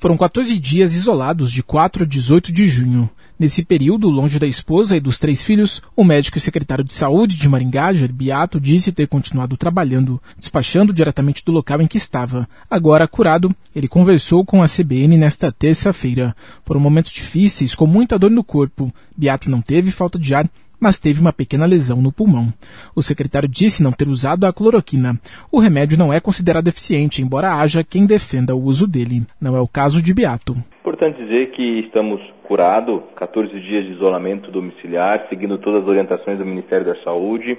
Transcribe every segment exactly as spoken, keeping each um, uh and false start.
Foram quatorze dias isolados de quatro a dezoito de junho. Nesse período, longe da esposa e dos três filhos, o médico e secretário de saúde de Maringá, Jair Beato, disse ter continuado trabalhando, despachando diretamente do local em que estava. Agora, curado, ele conversou com a C B N nesta terça-feira. Foram momentos difíceis, com muita dor no corpo. Beato não teve falta de ar, mas teve uma pequena lesão no pulmão. O secretário disse não ter usado a cloroquina. O remédio não é considerado eficiente, embora haja quem defenda o uso dele. Não é o caso de Beato. Importante dizer que estamos curados, quatorze dias de isolamento domiciliar, seguindo todas as orientações do Ministério da Saúde.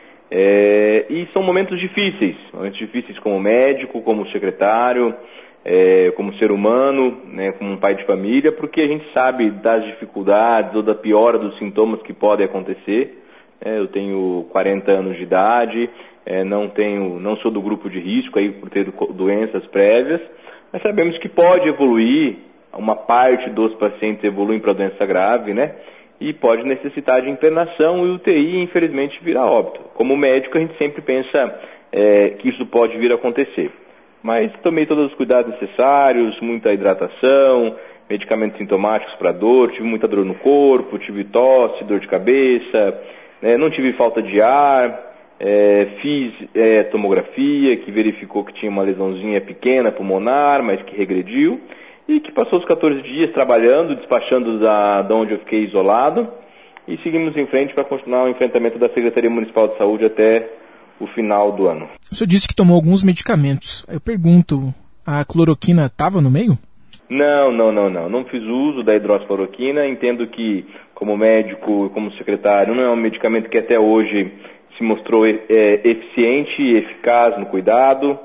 É, e são momentos difíceis, momentos difíceis como médico, como secretário, É, como ser humano, né, como um pai de família, porque a gente sabe das dificuldades ou da piora dos sintomas que podem acontecer. É, eu tenho quarenta anos de idade, é, não tenho, não sou do grupo de risco aí por ter doenças prévias, mas sabemos que pode evoluir, uma parte dos pacientes evoluem para doença grave, né, e pode necessitar de internação e U T I, infelizmente, vir a óbito. Como médico, a gente sempre pensa é, que isso pode vir a acontecer. Mas tomei todos os cuidados necessários, muita hidratação, medicamentos sintomáticos para dor, tive muita dor no corpo, tive tosse, dor de cabeça, né, não tive falta de ar, é, fiz é, tomografia, que verificou que tinha uma lesãozinha pequena pulmonar, mas que regrediu, e que passou os quatorze dias trabalhando, despachando da, da onde eu fiquei isolado, e seguimos em frente para continuar o enfrentamento da Secretaria Municipal de Saúde até o final do ano. O senhor disse que tomou alguns medicamentos. Eu pergunto, a cloroquina estava no meio? Não, não, não, não. Não fiz uso da hidroxicloroquina. Entendo que, como médico e como secretário, não é um medicamento que até hoje se mostrou é, eficiente e eficaz no cuidado.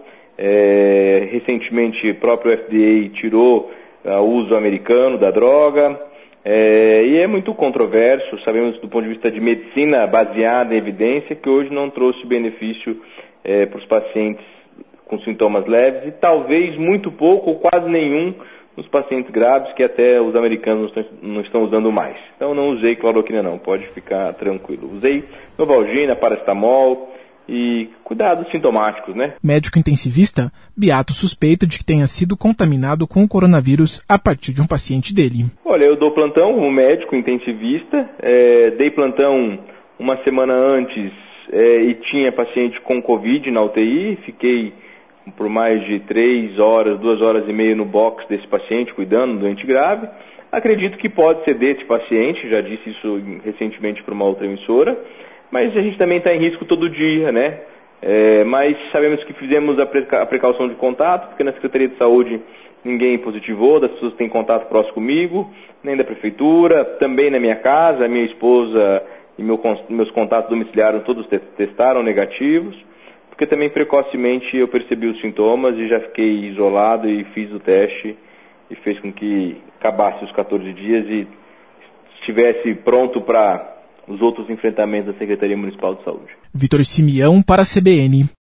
É, recentemente, o próprio F D A tirou uh, o uso americano da droga. É, e é muito controverso, sabemos do ponto de vista de medicina baseada em evidência, que hoje não trouxe benefício é, para os pacientes com sintomas leves e talvez muito pouco ou quase nenhum nos pacientes graves, que até os americanos não estão, não estão usando mais. Então não usei cloroquina não, pode ficar tranquilo. Usei Novalgina, paracetamol e cuidados sintomáticos, né? Médico intensivista, Beato suspeita de que tenha sido contaminado com o coronavírus a partir de um paciente dele. Olha, eu dou plantão como médico intensivista, é, dei plantão uma semana antes é, e tinha paciente com Covid na U T I, fiquei por mais de três horas, duas horas e meia no box desse paciente, cuidando do doente grave. Acredito que pode ser desse paciente, já disse isso recentemente para uma outra emissora, mas a gente também está em risco todo dia, né? É, mas sabemos que fizemos a, preca- a precaução de contato, porque na Secretaria de Saúde ninguém positivou, das pessoas que têm contato próximo comigo, nem da Prefeitura, também na minha casa, a minha esposa e meu, meus contatos domiciliares todos te- testaram negativos, porque também precocemente eu percebi os sintomas e já fiquei isolado e fiz o teste e fez com que acabasse os quatorze dias e estivesse pronto para os outros enfrentamentos da Secretaria Municipal de Saúde. Vitor Simeão para a C B N.